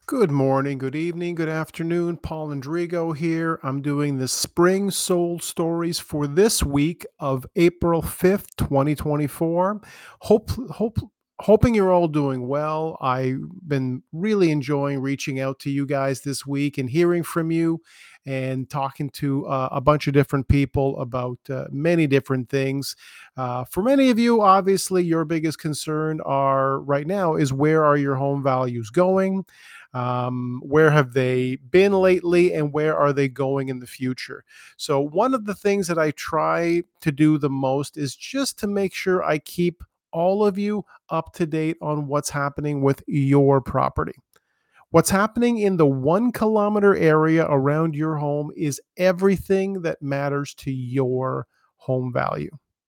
Good morning, good evening, good afternoon. Paul Andrigo here. I'm doing the Spring Sold Stories for this week of April 5th, 2024. Hoping you're all doing well. I've been really enjoying reaching out to you guys this week and hearing from you and talking to a bunch of different people about many different things. For many of you, obviously, your biggest concern are right now is where are your home values going? Where have they been lately, and where are they going in the future? So one of the things that I try to do the most is just to make sure I keep all of you up to date on what's happening with your property. What's happening in the 1 kilometer area around your home is everything that matters to your home value.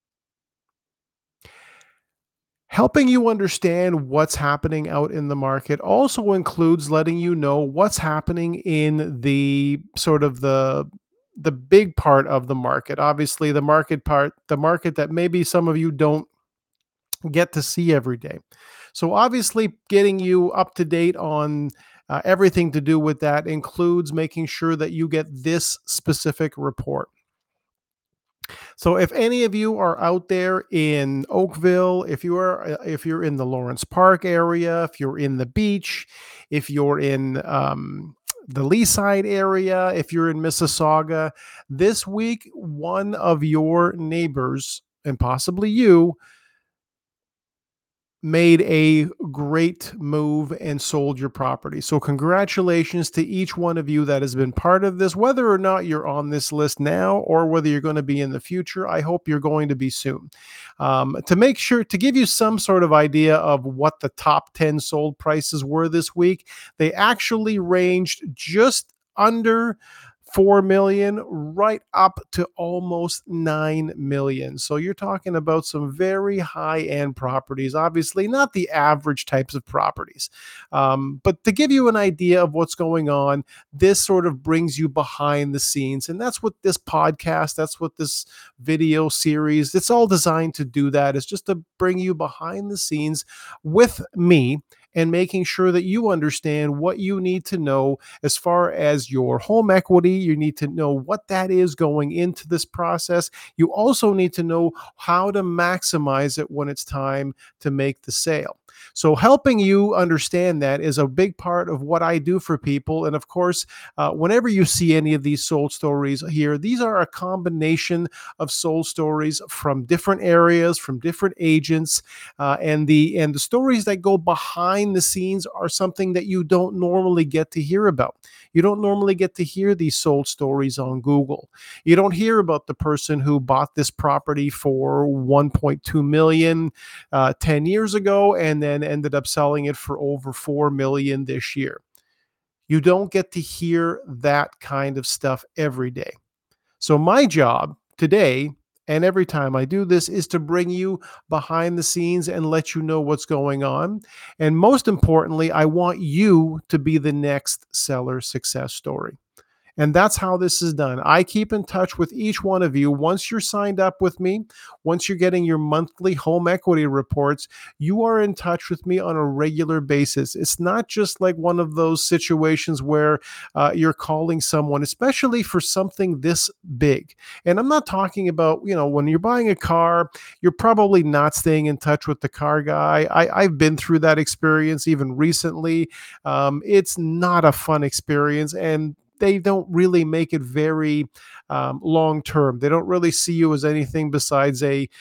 Helping you understand what's happening out in the market also includes letting you know what's happening in the sort of the big part of the market. Obviously, the market part, the market that maybe some of you don't get to see every day. So obviously, getting you up to date on everything to do with that includes making sure that you get this specific report. So if any of you are out there in Oakville, if you're in the Lawrence Park area, if you're in the beach, if you're in the Leaside area, if you're in Mississauga, this week one of your neighbors and possibly you made a great move and sold your property. So, congratulations to each one of you that has been part of this, whether or not you're on this list now or whether you're going to be in the future. I hope you're going to be soon. To make sure to give you some sort of idea of what the top 10 sold prices were this week, they actually ranged just under 4 million right up to almost 9 million. So you're talking about some very high end properties, obviously not the average types of properties. But to give you an idea of what's going on, this sort of brings you behind the scenes. And that's what this podcast, that's what this video series, it's all designed to do that, is just to bring you behind the scenes with me and making sure that you understand what you need to know as far as your home equity. You need to know what that is going into this process. You also need to know how to maximize it when it's time to make the sale. So, helping you understand that is a big part of what I do for people. And of course, whenever you see any of these soul stories here, these are a combination of soul stories from different areas, from different agents, and the stories that go behind the scenes are something that you don't normally get to hear about. You don't normally get to hear these sold stories on Google. You don't hear about the person who bought this property for 1.2 million 10 years ago and then ended up selling it for over 4 million this year. You don't get to hear that kind of stuff every day. So, my job today and every time I do this is to bring you behind the scenes and let you know what's going on. And most importantly, I want you to be the next seller success story. And that's how this is done. I keep in touch with each one of you. Once you're signed up with me, once you're getting your monthly home equity reports, you are in touch with me on a regular basis. It's not just like one of those situations where you're calling someone, especially for something this big. And I'm not talking about, when you're buying a car, you're probably not staying in touch with the car guy. I've been through that experience even recently. It's not a fun experience. And they don't really make it very long term. They don't really see you as anything besides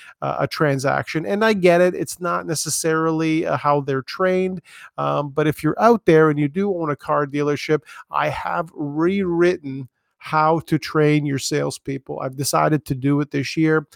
a transaction. And I get it; it's not necessarily how they're trained. But if you're out there and you do own a car dealership, I have rewritten how to train your salespeople. I've decided to do it this year,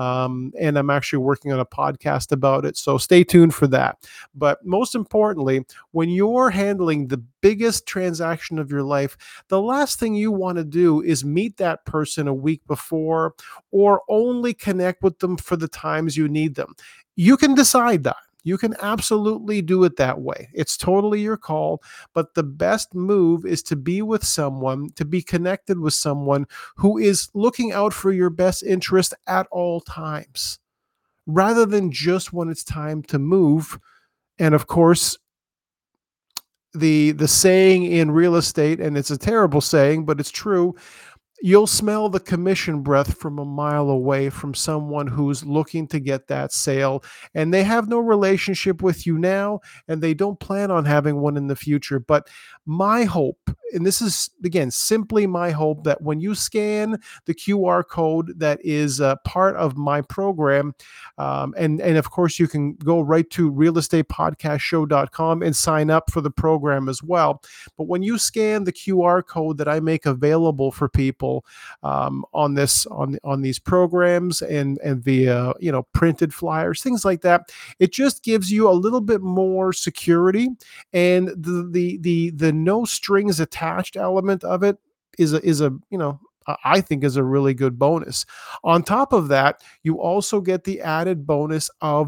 and I'm actually working on a podcast about it. So stay tuned for that. But most importantly, when you're handling the biggest transaction of your life, the last thing you want to do is meet that person a week before or only connect with them for the times you need them. You can decide that. You can absolutely do it that way. It's totally your call. But the best move is to be with someone, to be connected with someone who is looking out for your best interest at all times, rather than just when it's time to move. And of course, the saying in real estate, and it's a terrible saying, but it's true. You'll smell the commission breath from a mile away from someone who's looking to get that sale, and they have no relationship with you now, and they don't plan on having one in the future. But my hope, and this is again simply my hope, that when you scan the QR code that is part of my program, and of course you can go right to realestatepodcastshow.com and sign up for the program as well. But when you scan the QR code that I make available for people on these programs and via printed flyers, things like that, it just gives you a little bit more security, and the no strings attached element of it is a I think is a really good bonus. On top of that, you also get the added bonus of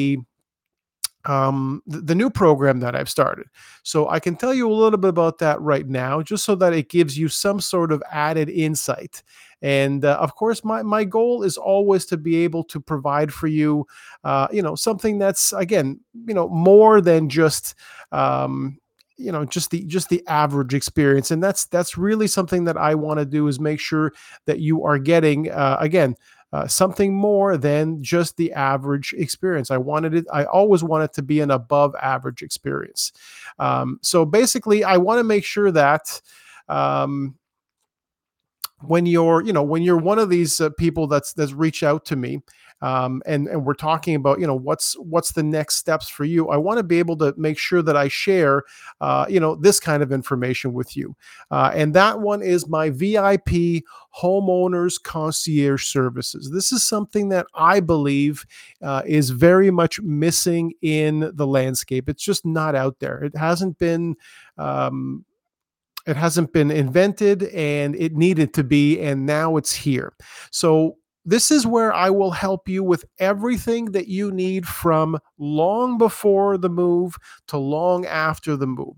the new program that I've started. So I can tell you a little bit about that right now, just so that it gives you some sort of added insight. And of course, my goal is always to be able to provide for you, something that's again, more than just. Just the average experience, and that's really something that I want to do, is make sure that you are getting again something more than just the average experience. I always want it to be an above average experience. So basically, I want to make sure that um, when you're one of these people that's reached out to me, and we're talking about what's the next steps for you, I want to be able to make sure that I share this kind of information with you, and that one is my VIP homeowners concierge services. This is something that I believe is very much missing in the landscape. It's just not out there. Um, it hasn't been invented, and it needed to be, and now it's here. So this is where I will help you with everything that you need, from long before the move to long after the move.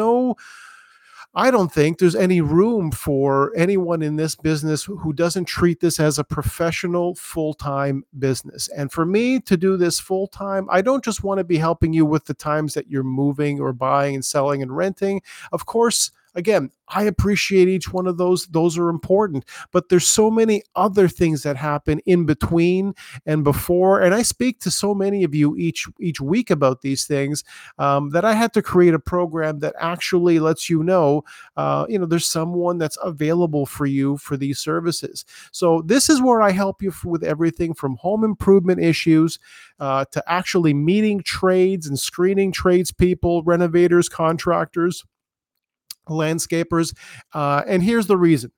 I don't think there's any room for anyone in this business who doesn't treat this as a professional full-time business. And for me to do this full-time, I don't just want to be helping you with the times that you're moving or buying and selling and renting. Of course, again, I appreciate each one of those. Those are important, but there's so many other things that happen in between and before. And I speak to so many of you each week about these things, that I had to create a program that actually lets there's someone that's available for you for these services. So this is where I help you with everything from home improvement issues to actually meeting trades and screening tradespeople, renovators, contractors, landscapers. And here's the reason.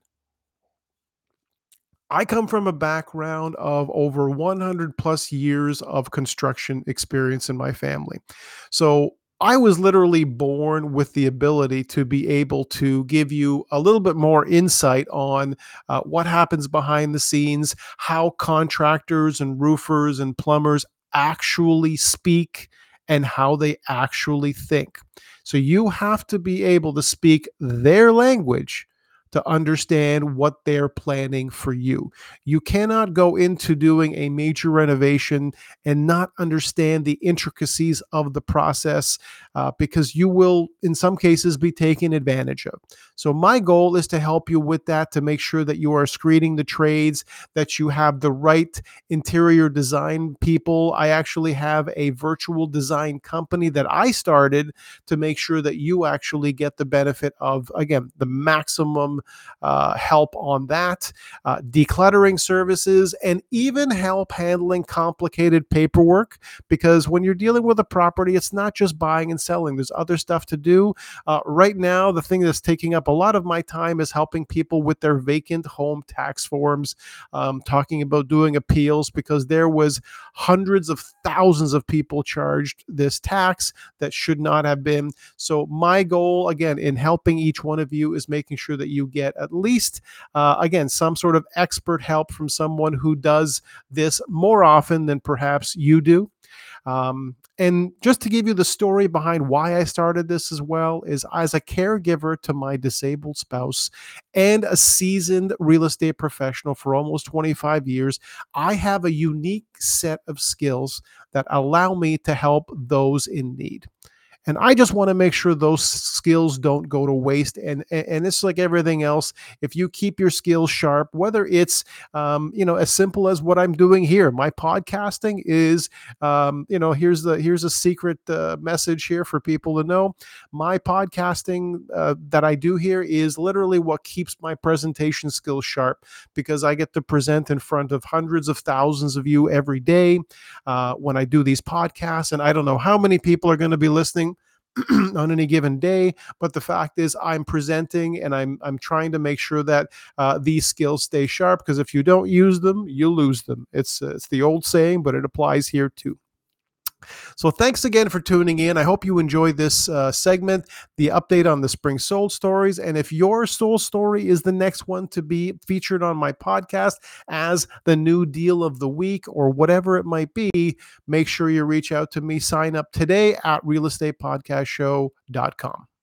I come from a background of over 100 plus years of construction experience in my family. So I was literally born with the ability to be able to give you a little bit more insight on what happens behind the scenes, how contractors and roofers and plumbers actually speak, and how they actually think. So you have to be able to speak their language to understand what they're planning for you. You cannot go into doing a major renovation and not understand the intricacies of the process, because you will, in some cases, be taken advantage of. So, my goal is to help you with that, to make sure that you are screening the trades, that you have the right interior design people. I actually have a virtual design company that I started to make sure that you actually get the benefit of, again, the maximum help on that, decluttering services, and even help handling complicated paperwork. Because when you're dealing with a property, it's not just buying and selling, there's other stuff to do. Right now, the thing that's taking up a lot of my time is helping people with their vacant home tax forms, talking about doing appeals, because there was hundreds of thousands of people charged this tax that should not have been. So my goal, again, in helping each one of you, is making sure that you get at least, again, some sort of expert help from someone who does this more often than perhaps you do. And just to give you the story behind why I started this as well, is as a caregiver to my disabled spouse and a seasoned real estate professional for almost 25 years, I have a unique set of skills that allow me to help those in need. And I just want to make sure those skills don't go to waste. And it's like everything else. If you keep your skills sharp, whether it's as simple as what I'm doing here, my podcasting is here's a secret message here for people to know. My podcasting that I do here is literally what keeps my presentation skills sharp, because I get to present in front of hundreds of thousands of you every day when I do these podcasts. And I don't know how many people are going to be listening on any given day, but the fact is I'm presenting, and I'm trying to make sure that these skills stay sharp, because if you don't use them, you lose them. It's the old saying, but it applies here too. So thanks again for tuning in. I hope you enjoyed this segment, the update on the Spring Soul Stories. And if your soul story is the next one to be featured on my podcast as the new deal of the week or whatever it might be, make sure you reach out to me. Sign up today at realestatepodcastshow.com.